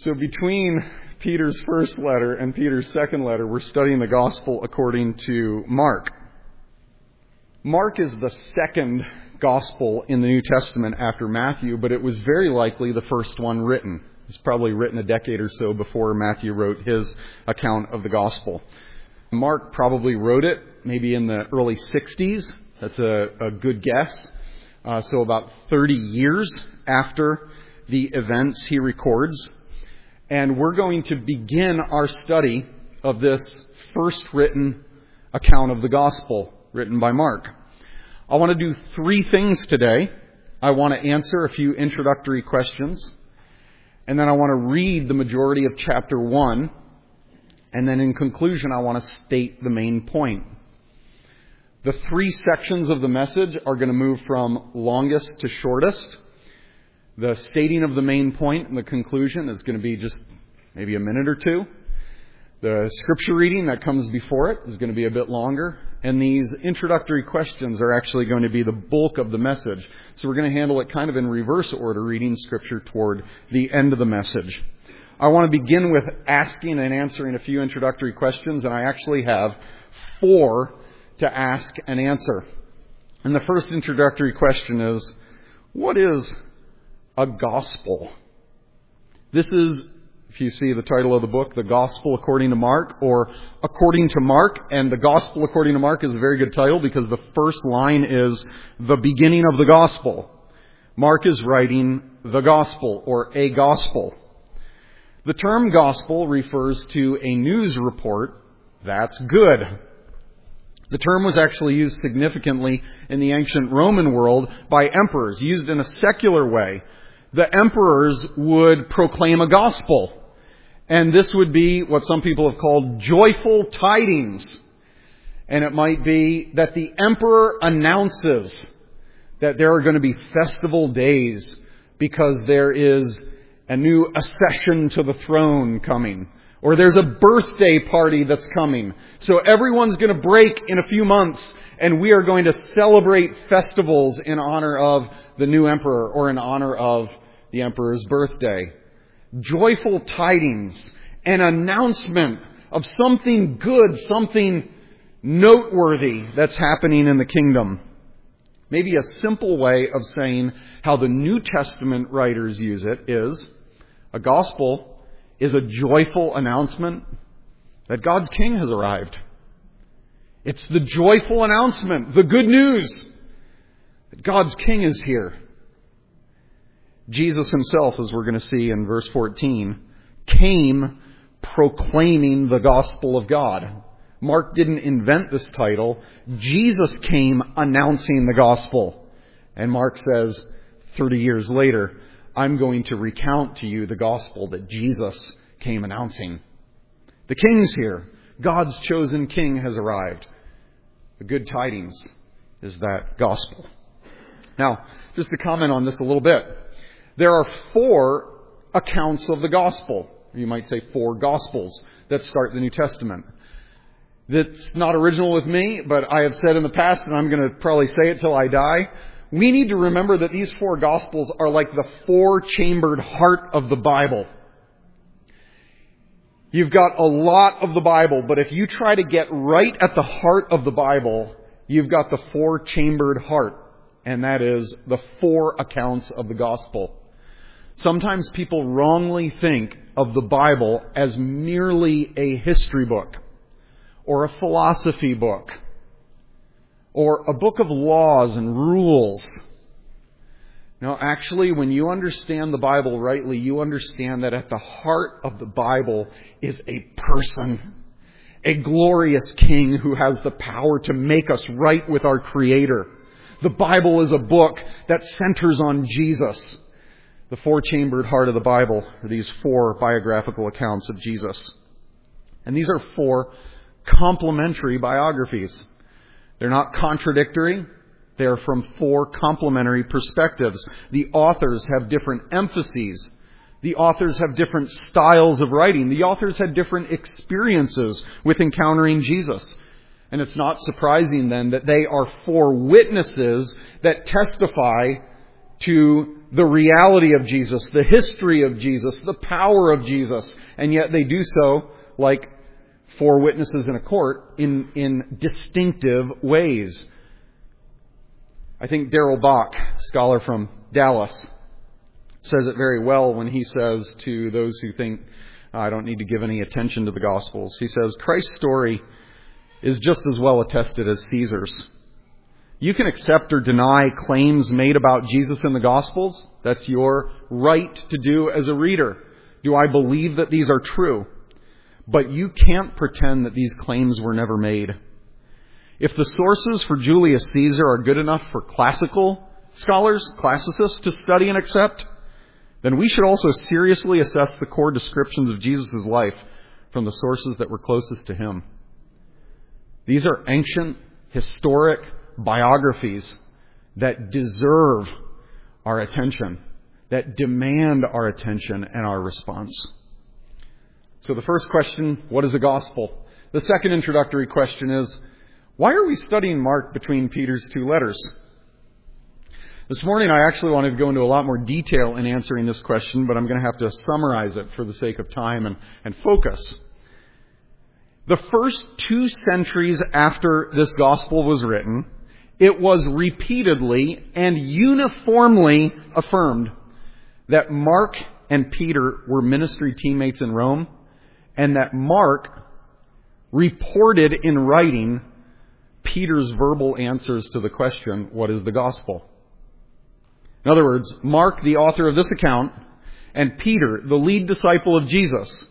So between Peter's first letter and Peter's second letter, we're studying the gospel according to Mark. Mark is the second gospel in the New Testament after Matthew, but it was very likely the first one written. It's probably written a decade or so before Matthew wrote his account of the gospel. Mark probably wrote it maybe in the early 60s. That's a good guess. So about 30 years after the events he records. And we're going to begin our study of this first written account of the gospel written by Mark. I want to do three things today. I want to answer a few introductory questions. And then I want to read the majority of chapter 1. And then in conclusion, I want to state the main point. The three sections of the message are going to move from longest to shortest. The stating of the main point and the conclusion is going to be just maybe a minute or two. The scripture reading that comes before it is going to be a bit longer. And these introductory questions are actually going to be the bulk of the message. So we're going to handle it kind of in reverse order, reading scripture toward the end of the message. I want to begin with asking and answering a few introductory questions, and I actually have 4 to ask and answer. And the first introductory question is, what is a gospel? This is, if you see the title of the book, The Gospel According to Mark, or According to Mark. And The Gospel According to Mark is a very good title because the first line is the beginning of the gospel. Mark is writing the gospel, or a gospel. The term gospel refers to a news report that's good. The term was actually used significantly in the ancient Roman world by emperors, used in a secular way. The emperors would proclaim a gospel, and this would be what some people have called joyful tidings. And it might be that the emperor announces that there are going to be festival days because there is a new accession to the throne coming. Or there's a birthday party that's coming. So everyone's going to break in a few months, and we are going to celebrate festivals in honor of the new emperor or in honor of the emperor's birthday. Joyful tidings, an announcement of something good, something noteworthy that's happening in the kingdom. Maybe a simple way of saying how the New Testament writers use it is, a gospel is a joyful announcement that God's King has arrived. It's the joyful announcement, the good news that God's King is here. Jesus himself, as we're going to see in verse 14, came proclaiming the gospel of God. Mark didn't invent this title. Jesus came announcing the gospel. And Mark says, 30 years later, I'm going to recount to you the gospel that Jesus came announcing. The King's here. God's chosen King has arrived. The good tidings is that gospel. Now, just to comment on this a little bit. There are 4 accounts of the gospel. You might say 4 gospels that start the New Testament. That's not original with me, but I have said in the past, and I'm going to probably say it till I die, we need to remember that these 4 Gospels are like the 4-chambered heart of the Bible. You've got a lot of the Bible, but if you try to get right at the heart of the Bible, you've got the 4-chambered heart, and that is the 4 accounts of the Gospel. Sometimes people wrongly think of the Bible as merely a history book, or a philosophy book, or a book of laws and rules. No, actually, when you understand the Bible rightly, you understand that at the heart of the Bible is a person, a glorious King who has the power to make us right with our Creator. The Bible is a book that centers on Jesus. The 4-chambered heart of the Bible are these 4 biographical accounts of Jesus. And these are 4 complementary biographies. They're not contradictory. They're from 4 complementary perspectives. The authors have different emphases. The authors have different styles of writing. The authors had different experiences with encountering Jesus. And it's not surprising then that they are 4 witnesses that testify to the reality of Jesus, the history of Jesus, the power of Jesus, and yet they do so like four witnesses in a court in distinctive ways. I think Darrell Bach, scholar from Dallas, says it very well when he says to those who think, I don't need to give any attention to the Gospels. He says, Christ's story is just as well attested as Caesar's. You can accept or deny claims made about Jesus in the Gospels. That's your right to do as a reader. Do I believe that these are true? But you can't pretend that these claims were never made. If the sources for Julius Caesar are good enough for classical scholars, classicists, to study and accept, then we should also seriously assess the core descriptions of Jesus' life from the sources that were closest to him. These are ancient, historic biographies that deserve our attention, that demand our attention and our response. So the first question, what is a gospel? The second introductory question is, why are we studying Mark between Peter's two letters? This morning I actually wanted to go into a lot more detail in answering this question, but I'm going to have to summarize it for the sake of time and focus. The first 2 centuries after this gospel was written, it was repeatedly and uniformly affirmed that Mark and Peter were ministry teammates in Rome, and that Mark reported in writing Peter's verbal answers to the question, what is the gospel? In other words, Mark, the author of this account, and Peter, the lead disciple of Jesus,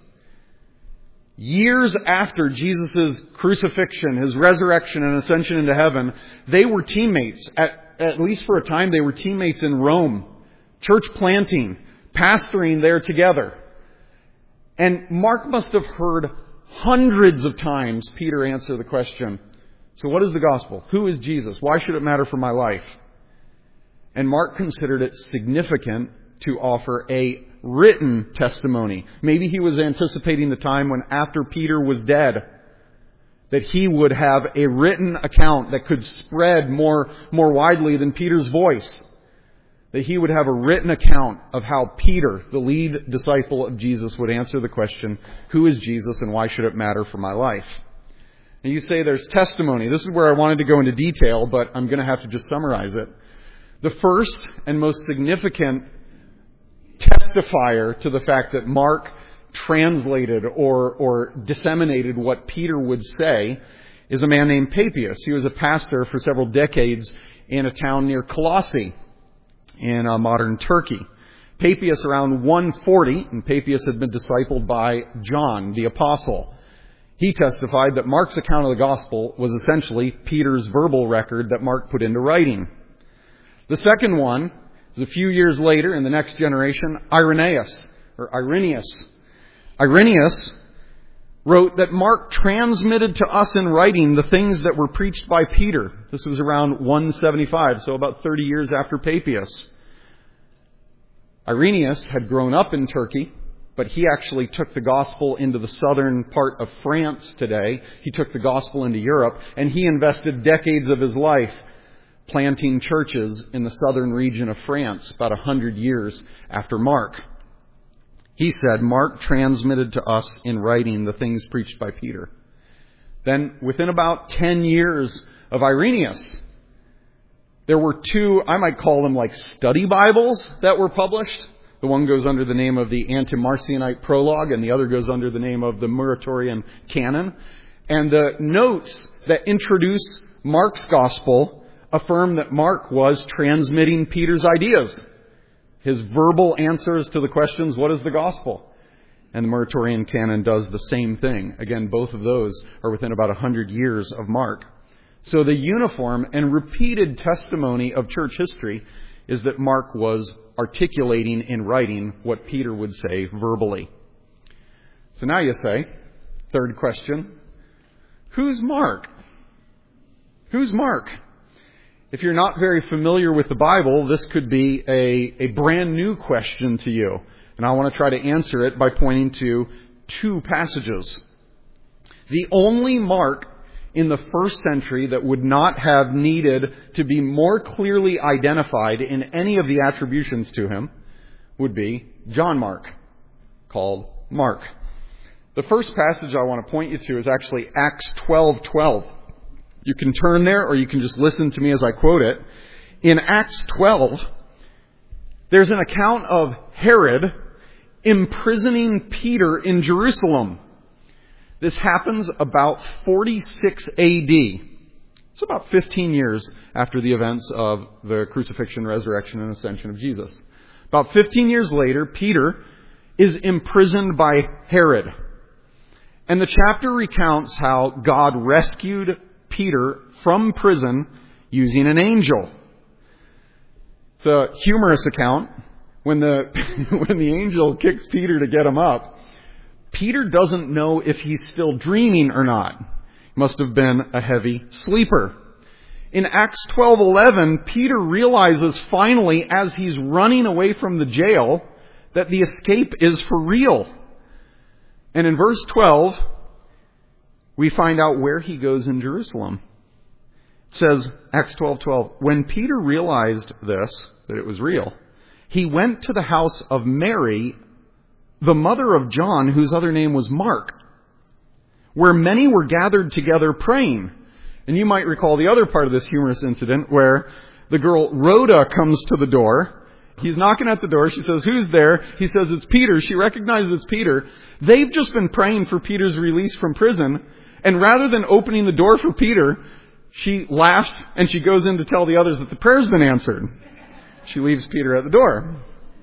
years after Jesus' crucifixion, his resurrection and ascension into heaven, they were teammates. At least for a time, they were teammates in Rome, church planting, pastoring there together. And Mark must have heard hundreds of times Peter answer the question, so what is the gospel? Who is Jesus? Why should it matter for my life? And Mark considered it significant to offer a written testimony. Maybe he was anticipating the time when, after Peter was dead, that he would have a written account that could spread more widely than Peter's voice. That he would have a written account of how Peter, the lead disciple of Jesus, would answer the question, who is Jesus and why should it matter for my life? And you say there's testimony. This is where I wanted to go into detail, but I'm going to have to just summarize it. The first and most significant testifier to the fact that Mark translated or disseminated what Peter would say is a man named Papias. He was a pastor for several decades in a town near Colossae in modern Turkey. Papias around 140, and Papias had been discipled by John the Apostle. He testified that Mark's account of the gospel was essentially Peter's verbal record that Mark put into writing. The second one is a few years later in the next generation, Irenaeus. Irenaeus wrote that Mark transmitted to us in writing the things that were preached by Peter. This was around 175, so about 30 years after Papias. Irenaeus had grown up in Turkey, but he actually took the gospel into the southern part of France today. He took the gospel into Europe, and he invested decades of his life planting churches in the southern region of France, about 100 years after Mark. He said, Mark transmitted to us in writing the things preached by Peter. Then, within about 10 years of Irenaeus, there were 2, I might call them like study Bibles that were published. The one goes under the name of the Antimarcionite Prologue, and the other goes under the name of the Muratorian Canon. And the notes that introduce Mark's gospel affirm that Mark was transmitting Peter's ideas, his verbal answers to the questions, what is the gospel? And the Muratorian Canon does the same thing. Again, both of those are within about 100 years of Mark. So the uniform and repeated testimony of church history is that Mark was articulating in writing what Peter would say verbally. So now you say, third question, who's Mark? Who's Mark? If you're not very familiar with the Bible, this could be a brand new question to you. And I want to try to answer it by pointing to 2 passages. The only Mark in the first century that would not have needed to be more clearly identified in any of the attributions to him would be John Mark, called Mark. The first passage I want to point you to is actually Acts 12:12. You can turn there or you can just listen to me as I quote it. In Acts 12, there's an account of Herod imprisoning Peter in Jerusalem. This happens about 46 A.D. It's about 15 years after the events of the crucifixion, resurrection, and ascension of Jesus. About 15 years later, Peter is imprisoned by Herod. And the chapter recounts how God rescued Peter from prison using an angel. The humorous account, when the angel kicks Peter to get him up, Peter doesn't know if he's still dreaming or not. He must have been a heavy sleeper. In Acts 12:11, Peter realizes finally, as he's running away from the jail, that the escape is for real. And in verse 12, we find out where he goes in Jerusalem. It says, Acts 12:12, when Peter realized this, that it was real, he went to the house of Mary, the mother of John, whose other name was Mark, where many were gathered together praying. And you might recall the other part of this humorous incident where the girl Rhoda comes to the door. He's knocking at the door. She says, "Who's there?" He says, "It's Peter." She recognizes it's Peter. They've just been praying for Peter's release from prison. And rather than opening the door for Peter, she laughs and she goes in to tell the others that the prayer's been answered. She leaves Peter at the door.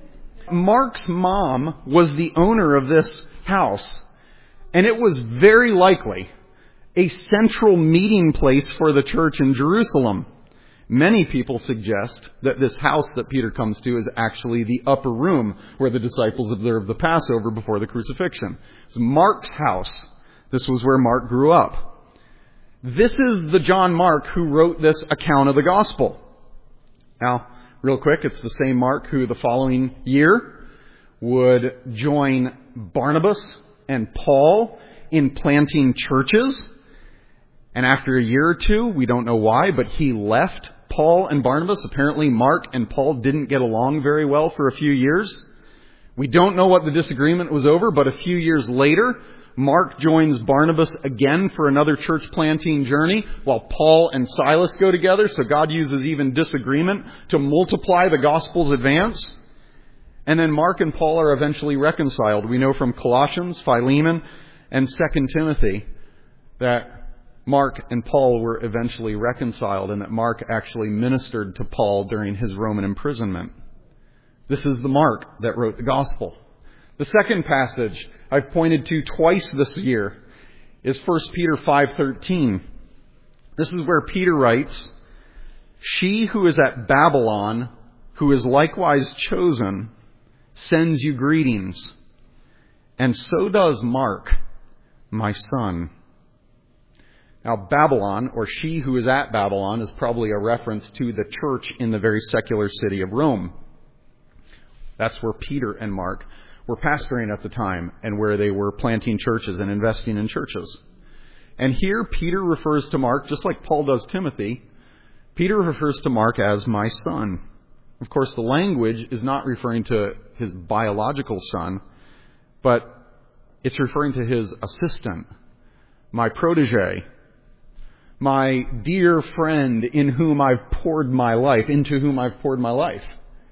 Mark's mom was the owner of this house, and it was very likely a central meeting place for the church in Jerusalem. Many people suggest that this house that Peter comes to is actually the upper room where the disciples observed the Passover before the crucifixion. It's Mark's house. This was where Mark grew up. This is the John Mark who wrote this account of the gospel. Now, real quick, it's the same Mark who the following year would join Barnabas and Paul in planting churches. And after a year or two, we don't know why, but he left Paul and Barnabas. Apparently, Mark and Paul didn't get along very well for a few years. We don't know what the disagreement was over, but a few years later, Mark joins Barnabas again for another church planting journey while Paul and Silas go together. So God uses even disagreement to multiply the gospel's advance. And then Mark and Paul are eventually reconciled. We know from Colossians, Philemon, and 2 Timothy that Mark and Paul were eventually reconciled and that Mark actually ministered to Paul during his Roman imprisonment. This is the Mark that wrote the gospel. The second passage I've pointed to twice this year is 1 Peter 5:13. This is where Peter writes, "She who is at Babylon, who is likewise chosen, sends you greetings, and so does Mark, my son." Now, Babylon, or she who is at Babylon, is probably a reference to the church in the very secular city of Rome. That's where Peter and Mark were pastoring at the time and where they were planting churches and investing in churches. And here Peter refers to Mark, just like Paul does Timothy. Peter refers to Mark as my son. Of course, the language is not referring to his biological son, but it's referring to his assistant, my protege, my dear friend in whom I've poured my life, into whom I've poured my life.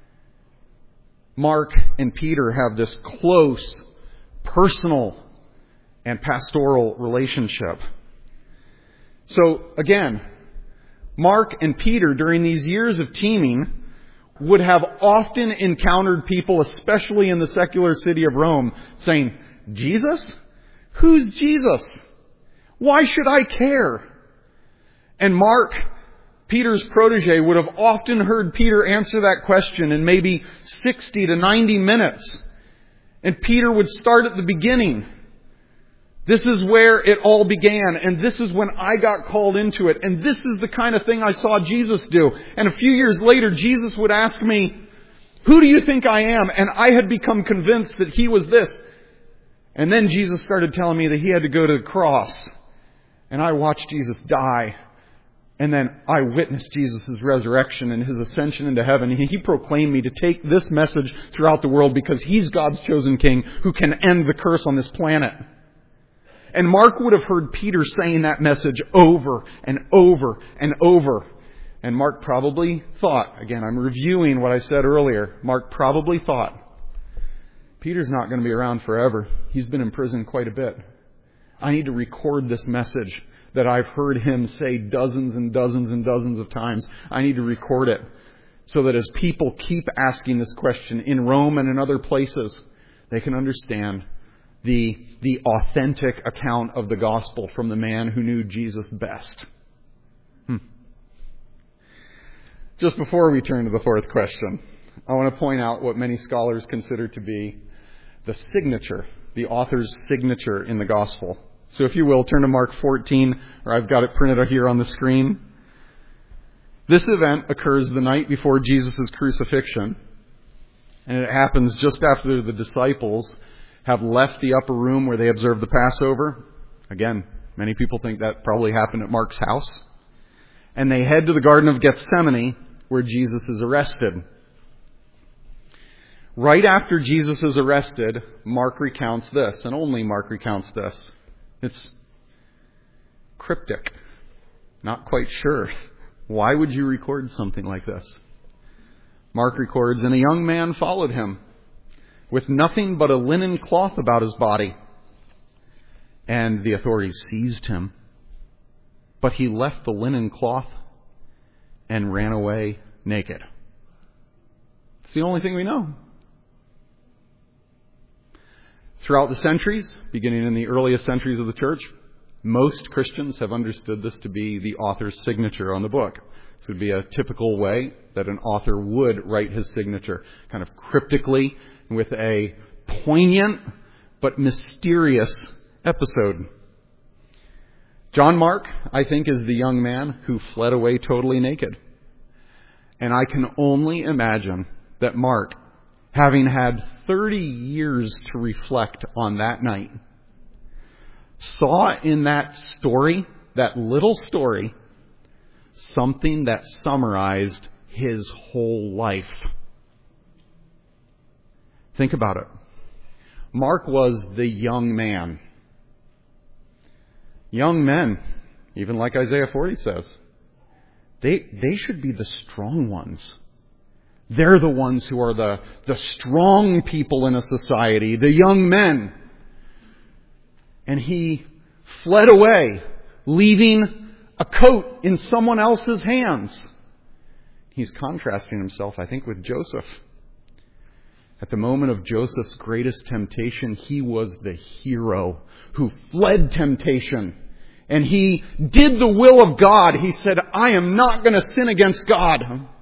Mark and Peter have this close, personal, and pastoral relationship. So, again, Mark and Peter, during these years of teaming, would have often encountered people, especially in the secular city of Rome, saying, "Jesus? Who's Jesus? Why should I care?" And Mark, Peter's protege, would have often heard Peter answer that question in maybe 60 to 90 minutes. And Peter would start at the beginning. This is where it all began, and this is when I got called into it, and this is the kind of thing I saw Jesus do. And a few years later, Jesus would ask me, "Who do you think I am?" And I had become convinced that he was this. And then Jesus started telling me that he had to go to the cross And I watched Jesus die. And then I witnessed Jesus' resurrection and His ascension into heaven. He proclaimed me to take this message throughout the world because He's God's chosen King who can end the curse on this planet. And Mark would have heard Peter saying that message over and over and over. And Mark probably thought, again, I'm reviewing what I said earlier. Mark probably thought, Peter's not going to be around forever. He's been in prison quite a bit. I need to record this message that I've heard him say dozens and dozens and dozens of times. I need to record it so that as people keep asking this question in Rome and in other places, they can understand the authentic account of the gospel from the man who knew Jesus best. Just before we turn to the fourth question, I want to point out what many scholars consider to be the signature, the author's signature in the gospel. So if you will, turn to Mark 14, or I've got it printed here on the screen. This event occurs the night before Jesus' crucifixion, and it happens just after the disciples have left the upper room where they observed the Passover. Again, many people think that probably happened at Mark's house. And they head to the Garden of Gethsemane, where Jesus is arrested. Right after Jesus is arrested, Mark recounts this, and only Mark recounts this. It's cryptic. Not quite sure. Why would you record something like this? Mark records, and a young man followed him with nothing but a linen cloth about his body. And the authorities seized him. But he left the linen cloth and ran away naked. It's the only thing we know. Throughout the centuries, beginning in the earliest centuries of the church, most Christians have understood this to be the author's signature on the book. This would be a typical way that an author would write his signature, kind of cryptically, with a poignant but mysterious episode. John Mark, I think, is the young man who fled away totally naked. And I can only imagine that Mark, having had 30 years to reflect on that night, saw in that story, that little story, something that summarized his whole life. Think about it. Mark was the young man. Young men, even like Isaiah 40 says, they should be the strong ones. They're the ones who are the strong people in a society, the young men. And he fled away, leaving a coat in someone else's hands. He's contrasting himself, I think, with Joseph. At the moment of Joseph's greatest temptation, he was the hero who fled temptation. And he did the will of God. He said, I am not going to sin against God.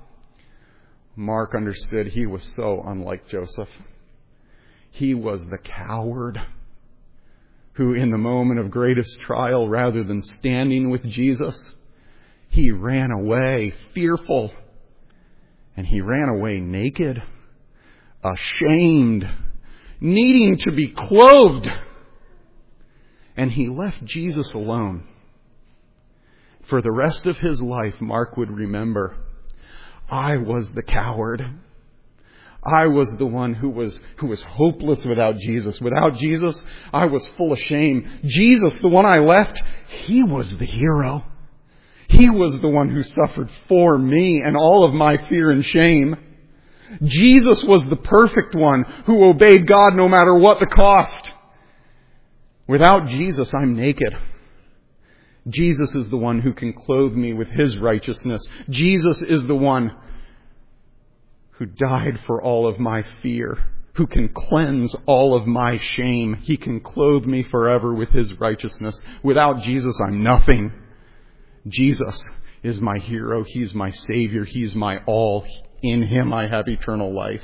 Mark understood he was so unlike Joseph. He was the coward who, in the moment of greatest trial, rather than standing with Jesus, he ran away fearful. And he ran away naked, ashamed, needing to be clothed. And he left Jesus alone. For the rest of his life, Mark would remember, I was the coward. I was the one who was hopeless without Jesus. Without Jesus, I was full of shame. Jesus, the one I left, he was the hero. He was the one who suffered for me and all of my fear and shame. Jesus was the perfect one who obeyed God no matter what the cost. Without Jesus, I'm naked. Jesus is the one who can clothe me with His righteousness. Jesus is the one who died for all of my fear, who can cleanse all of my shame. He can clothe me forever with His righteousness. Without Jesus, I'm nothing. Jesus is my hero. He's my Savior. He's my all. In Him I have eternal life.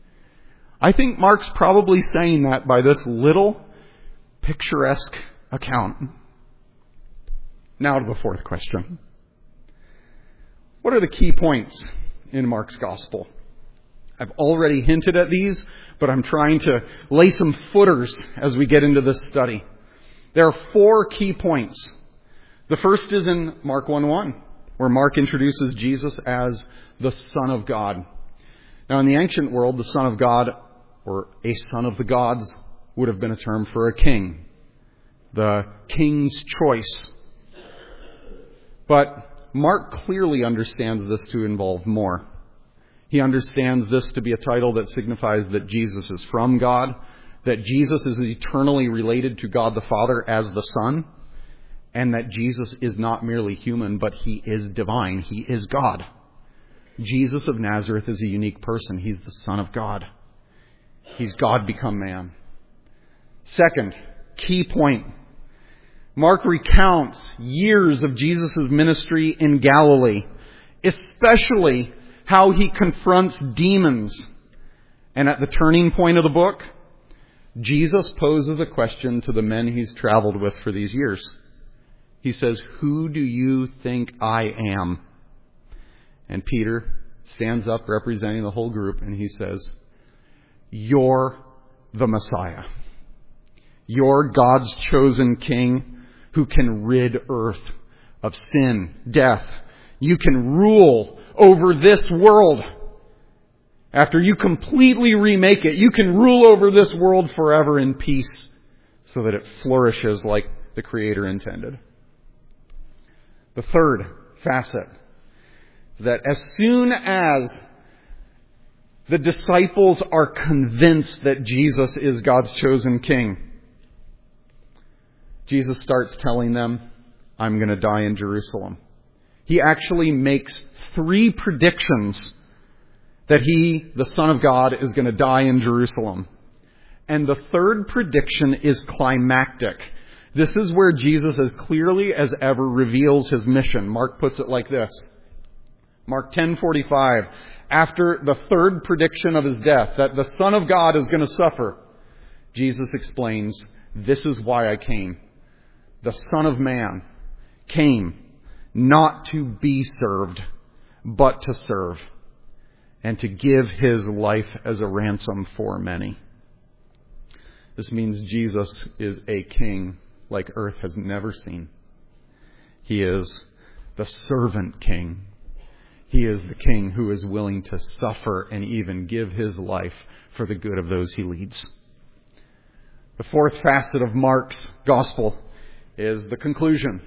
I think Mark's probably saying that by this little picturesque account. Now to the fourth question. What are the key points in Mark's gospel? I've already hinted at these, but I'm trying to lay some footers as we get into this study. There are 4 key points The first is in Mark 1:1, where Mark introduces Jesus as the Son of God. Now, in the ancient world, the Son of God, or a son of the gods, would have been a term for a king. The king's choice. But Mark clearly understands this to involve more. He understands this to be a title that signifies that Jesus is from God, that Jesus is eternally related to God the Father as the Son, and that Jesus is not merely human, but he is divine. He is God. Jesus of Nazareth is a unique person. He's the Son of God. He's God become man. Second, key point. Mark recounts years of Jesus' ministry in Galilee, especially how he confronts demons. And at the turning point of the book, Jesus poses a question to the men he's traveled with for these years. He says, "Who do you think I am?" And Peter stands up representing the whole group and he says, "You're the Messiah. You're God's chosen king who can rid earth of sin, death. You can rule over this world. After you completely remake it, you can rule over this world forever in peace so that it flourishes like the Creator intended." The third facet is that as soon as the disciples are convinced that Jesus is God's chosen king, Jesus starts telling them, "I'm going to die in Jerusalem." He actually makes 3 predictions that he, the Son of God, is going to die in Jerusalem. And the third prediction is climactic. This is where Jesus as clearly as ever reveals his mission. Mark puts it like this. Mark 10:45. After the third prediction of his death, that the Son of God is going to suffer, Jesus explains, "This is why I came. The Son of Man came not to be served, but to serve, and to give his life as a ransom for many." This means Jesus is a king like earth has never seen. He is the servant king. He is the king who is willing to suffer and even give his life for the good of those he leads. The fourth facet of Mark's gospel is the conclusion.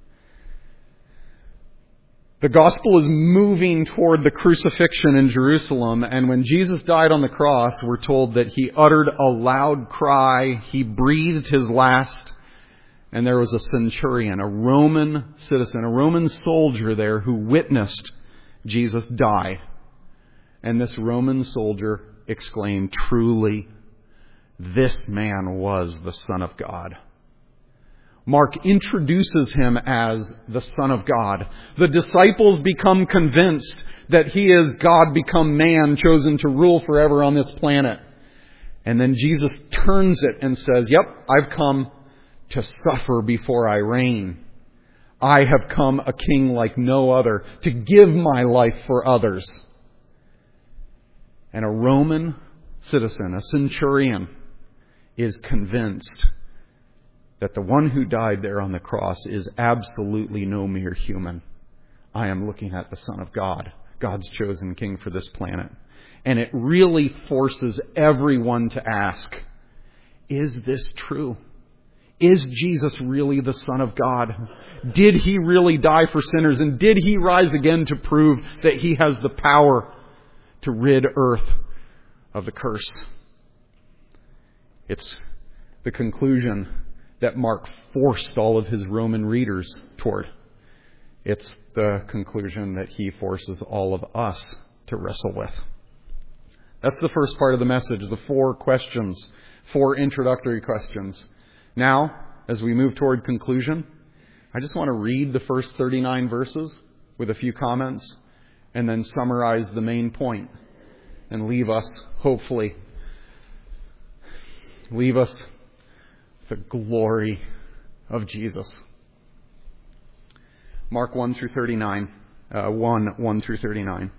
The gospel is moving toward the crucifixion in Jerusalem, and when Jesus died on the cross, we're told that he uttered a loud cry, he breathed his last, and there was a centurion, a Roman citizen, a Roman soldier there who witnessed Jesus die. And this Roman soldier exclaimed, "Truly, this man was the Son of God." Mark introduces him as the Son of God. The disciples become convinced that he is God become man, chosen to rule forever on this planet. And then Jesus turns it and says, "Yep, I've come to suffer before I reign. I have come a king like no other, to give my life for others." And a Roman citizen, a centurion, is convinced that the one who died there on the cross is absolutely no mere human. I am looking at the Son of God, God's chosen king for this planet. And it really forces everyone to ask, is this true? Is Jesus really the Son of God? Did he really die for sinners? And did he rise again to prove that he has the power to rid earth of the curse? It's the conclusion that Mark forced all of his Roman readers toward. It's the conclusion that he forces all of us to wrestle with. That's the first part of the message, the 4 questions, 4 introductory questions. Now, as we move toward conclusion, I just want to read the first 39 verses with a few comments and then summarize the main point and leave us, hopefully, the glory of Jesus. Mark 1 through 39. 1 through 39.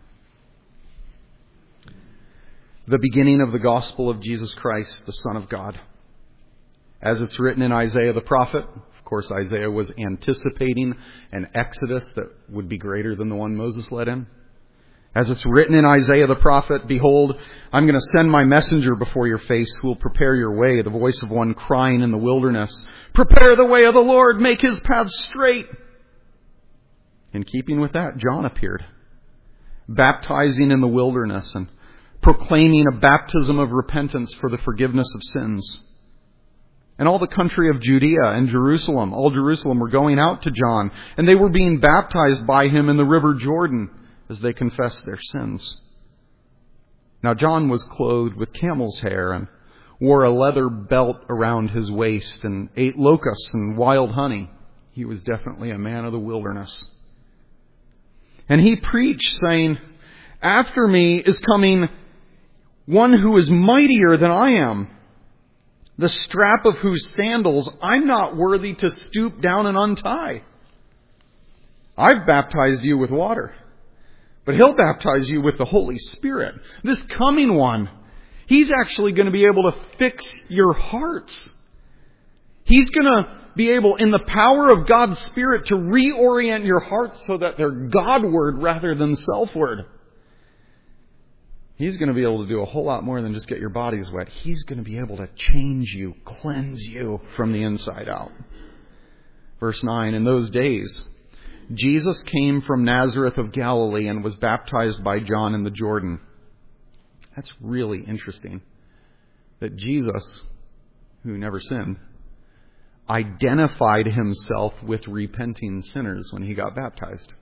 The beginning of the gospel of Jesus Christ, the Son of God. As it's written in Isaiah the prophet, Of course, Isaiah was anticipating an exodus that would be greater than the one Moses led in. As it's written in Isaiah the prophet, "Behold, I'm going to send my messenger before your face who will prepare your way, the voice of one crying in the wilderness, 'Prepare the way of the Lord, make his paths straight.'" In keeping with that, John appeared, baptizing in the wilderness and proclaiming a baptism of repentance for the forgiveness of sins. And all the country of Judea and Jerusalem, all Jerusalem, were going out to John, and they were being baptized by him in the river Jordan as they confessed their sins. Now John was clothed with camel's hair and wore a leather belt around his waist and ate locusts and wild honey. He was definitely a man of the wilderness. And he preached, saying, "After me is coming one who is mightier than I am, the strap of whose sandals I'm not worthy to stoop down and untie. I've baptized you with water, but he'll baptize you with the Holy Spirit." This coming one, he's actually going to be able to fix your hearts. He's going to be able, in the power of God's Spirit, to reorient your hearts so that they're Godward rather than selfward. He's going to be able to do a whole lot more than just get your bodies wet. He's going to be able to change you, cleanse you from the inside out. Verse 9, "In those days, Jesus came from Nazareth of Galilee and was baptized by John in the Jordan." That's really interesting. That Jesus, who never sinned, identified himself with repenting sinners when he got baptized.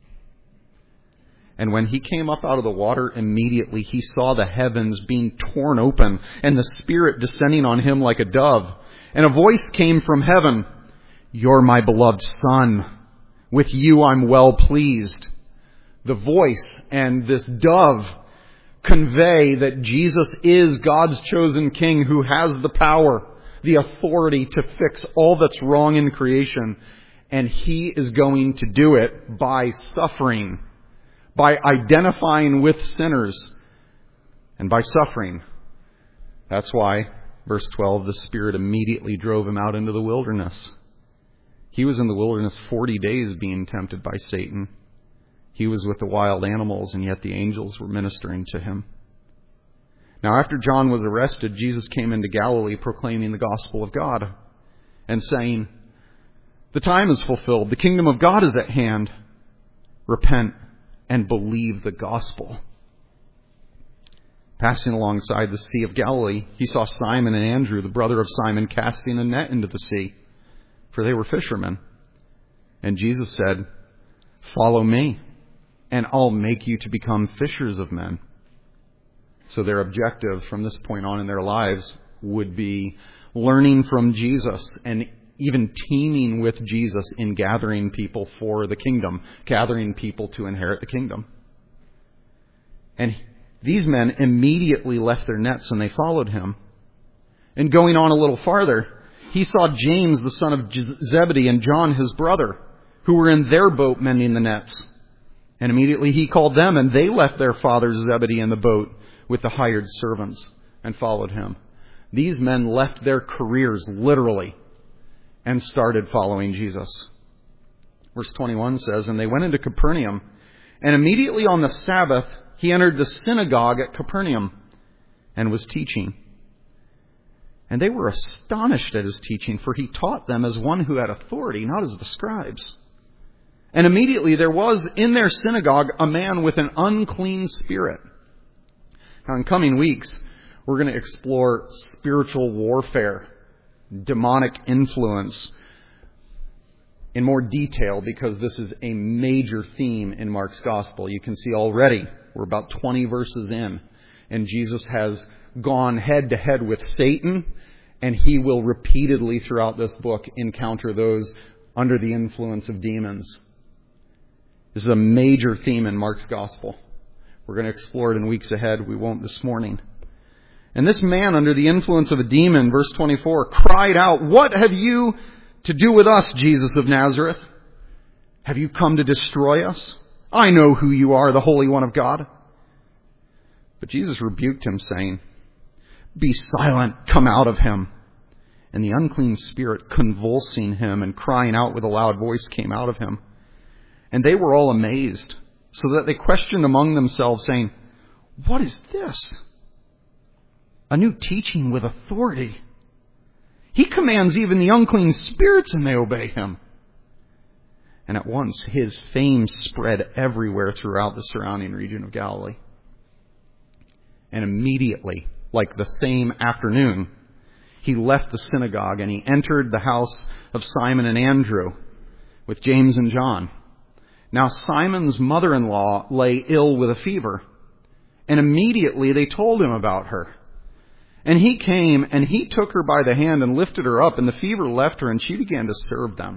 And when he came up out of the water, immediately he saw the heavens being torn open and the Spirit descending on him like a dove. And a voice came from heaven, "You're my beloved Son. With you I'm well pleased." The voice and this dove convey that Jesus is God's chosen King who has the power, the authority to fix all that's wrong in creation. And he is going to do it by suffering, by identifying with sinners, and by suffering. That's why, verse 12, the Spirit immediately drove him out into the wilderness. He was in the wilderness 40 days being tempted by Satan. He was with the wild animals, and yet the angels were ministering to him. Now, after John was arrested, Jesus came into Galilee proclaiming the gospel of God and saying, "The time is fulfilled. The kingdom of God is at hand. Repent and believe the gospel." Passing alongside the Sea of Galilee, he saw Simon and Andrew, the brother of Simon, casting a net into the sea, for they were fishermen. And Jesus said, "Follow me, and I'll make you to become fishers of men." So their objective from this point on in their lives would be learning from Jesus and even teaming with Jesus in gathering people for the kingdom, gathering people to inherit the kingdom. And these men immediately left their nets and they followed him. And going on a little farther, he saw James, the son of Zebedee, and John, his brother, who were in their boat mending the nets. And immediately he called them, and they left their father Zebedee in the boat with the hired servants and followed him. These men left their careers, literally, and started following Jesus. Verse 21 says, "And they went into Capernaum, and immediately on the Sabbath he entered the synagogue at Capernaum and was teaching. And they were astonished at his teaching, for he taught them as one who had authority, not as the scribes. And immediately there was in their synagogue a man with an unclean spirit." Now, in coming weeks, we're going to explore spiritual warfare, demonic influence, in more detail, because this is a major theme in Mark's gospel. You can see already, we're about 20 verses in, and Jesus has gone head to head with Satan, and he will repeatedly throughout this book encounter those under the influence of demons. This is a major theme in Mark's gospel. We're going to explore it in weeks ahead. We won't this morning. And this man, under the influence of a demon, verse 24, cried out, "What have you to do with us, Jesus of Nazareth? Have you come to destroy us? I know who you are, the Holy One of God." But Jesus rebuked him, saying, "Be silent, come out of him." And the unclean spirit, convulsing him and crying out with a loud voice, came out of him. And they were all amazed, so that they questioned among themselves, saying, "What is this? A new teaching with authority. He commands even the unclean spirits, and they obey him." And at once his fame spread everywhere throughout the surrounding region of Galilee. And immediately, like the same afternoon, he left the synagogue and he entered the house of Simon and Andrew with James and John. Now Simon's mother-in-law lay ill with a fever, and immediately they told him about her. And he came and he took her by the hand and lifted her up, and the fever left her, and she began to serve them.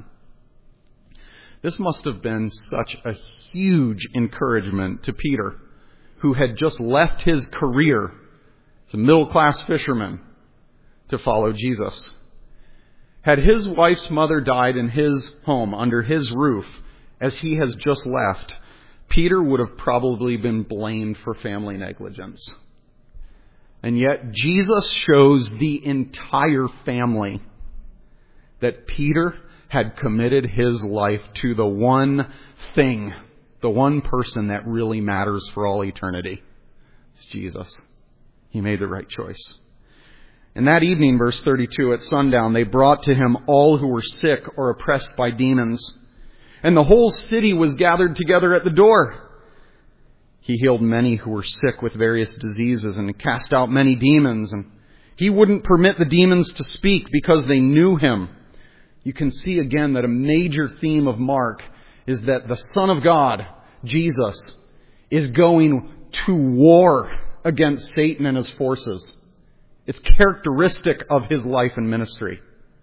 This must have been such a huge encouragement to Peter, who had just left his career as a middle-class fisherman to follow Jesus. Had his wife's mother died in his home, under his roof, as he has just left, Peter would have probably been blamed for family negligence. And yet Jesus shows the entire family that Peter had committed his life to the one thing, the one person that really matters for all eternity. It's Jesus. He made the right choice. And that evening, verse 32, at sundown, they brought to him all who were sick or oppressed by demons. And the whole city was gathered together at the door. He healed many who were sick with various diseases and cast out many demons. And he wouldn't permit the demons to speak because they knew him. You can see again that a major theme of Mark is that the Son of God, Jesus, is going to war against Satan and his forces. It's characteristic of his life and ministry.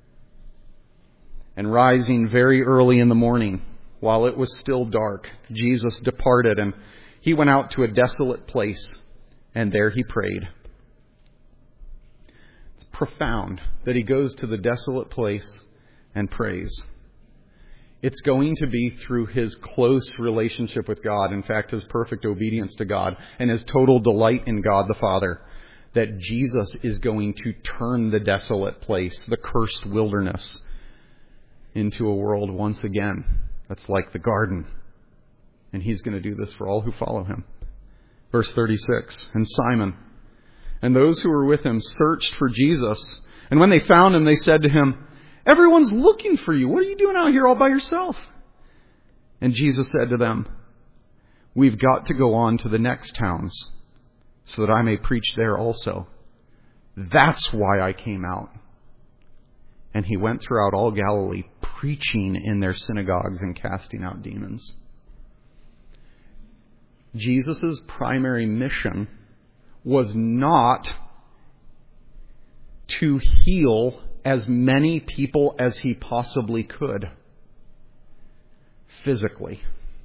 And rising very early in the morning, while it was still dark, Jesus departed and he went out to a desolate place, and there he prayed. It's profound that he goes to the desolate place and prays. It's going to be through his close relationship with God, in fact, his perfect obedience to God, and his total delight in God the Father, that Jesus is going to turn the desolate place, the cursed wilderness, into a world once again that's like the garden. And he's going to do this for all who follow him. Verse 36, and Simon and those who were with him searched for Jesus. And when they found him, they said to him, "Everyone's looking for you. What are you doing out here all by yourself?" And Jesus said to them, "We've got to go on to the next towns so that I may preach there also. That's why I came out." And he went throughout all Galilee, preaching in their synagogues and casting out demons. Jesus' primary mission was not to heal as many people as he possibly could physically.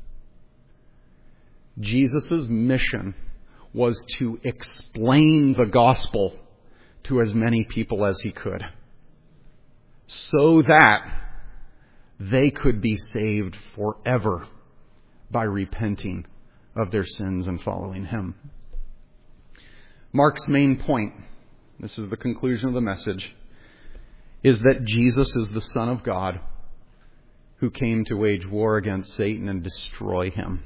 Jesus' mission was to explain the gospel to as many people as he could, so that they could be saved forever by repenting of their sins and following him. Mark's main point, this is the conclusion of the message, is that Jesus is the Son of God who came to wage war against Satan and destroy him.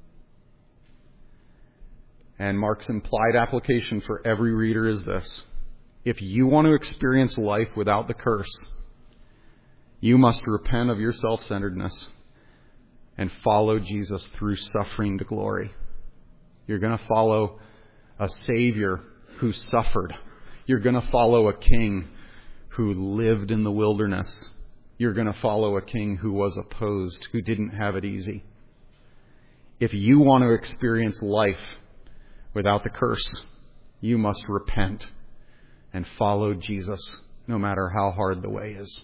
And Mark's implied application for every reader is this: if you want to experience life without the curse, you must repent of your self-centeredness and follow Jesus through suffering to glory. You're going to follow a Savior who suffered. You're going to follow a King who lived in the wilderness. You're going to follow a King who was opposed, who didn't have it easy. If you want to experience life without the curse, you must repent and follow Jesus, no matter how hard the way is.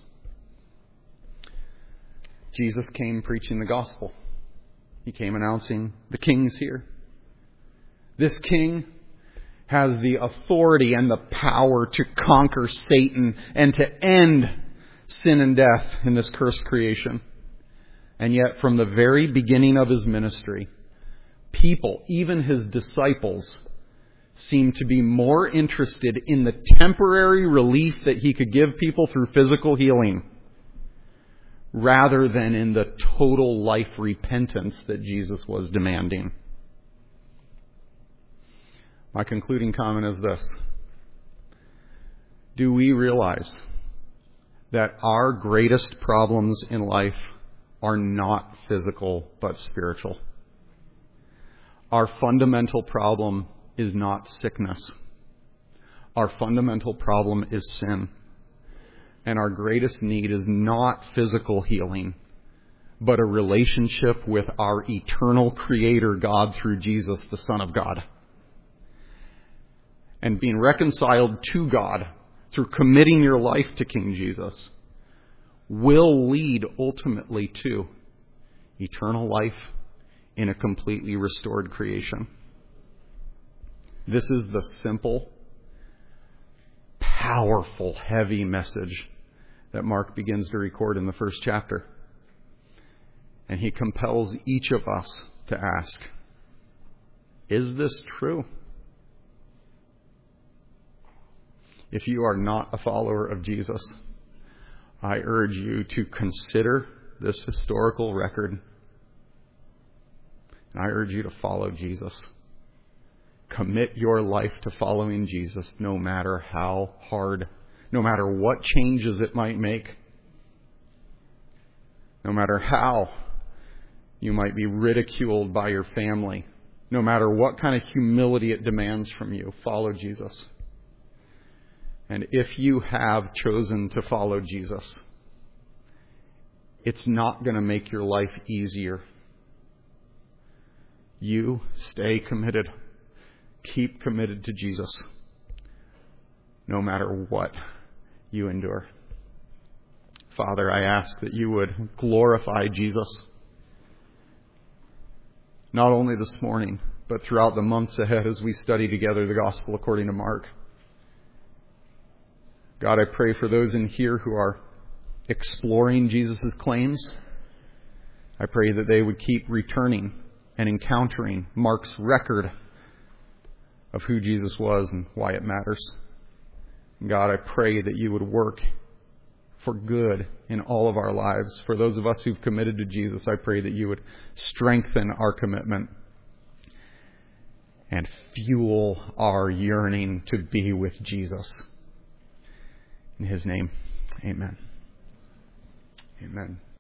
Jesus came preaching the gospel. He came announcing, the King's here. This King has the authority and the power to conquer Satan and to end sin and death in this cursed creation. And yet, from the very beginning of his ministry, people, even his disciples, seemed to be more interested in the temporary relief that he could give people through physical healing rather than in the total life repentance that Jesus was demanding. My concluding comment is this. Do we realize that our greatest problems in life are not physical but spiritual? Our fundamental problem is not sickness. Our fundamental problem is sin. And our greatest need is not physical healing, but a relationship with our eternal Creator God through Jesus, the Son of God. And being reconciled to God through committing your life to King Jesus will lead ultimately to eternal life in a completely restored creation. This is the simple, powerful, heavy message that Mark begins to record in the first chapter. And he compels each of us to ask, is this true? If you are not a follower of Jesus, I urge you to consider this historical record. And I urge you to follow Jesus. Commit your life to following Jesus no matter how hard, no matter what changes it might make, no matter how you might be ridiculed by your family, no matter what kind of humility it demands from you, follow Jesus. And if you have chosen to follow Jesus, it's not going to make your life easier. You stay committed. Keep committed to Jesus, no matter what you endure. Father, I ask that you would glorify Jesus, not only this morning, but throughout the months ahead as we study together the gospel according to Mark. God, I pray for those in here who are exploring Jesus' claims. I pray that they would keep returning and encountering Mark's record of who Jesus was and why it matters. God, I pray that you would work for good in all of our lives. For those of us who've committed to Jesus, I pray that you would strengthen our commitment and fuel our yearning to be with Jesus. In his name, amen. Amen.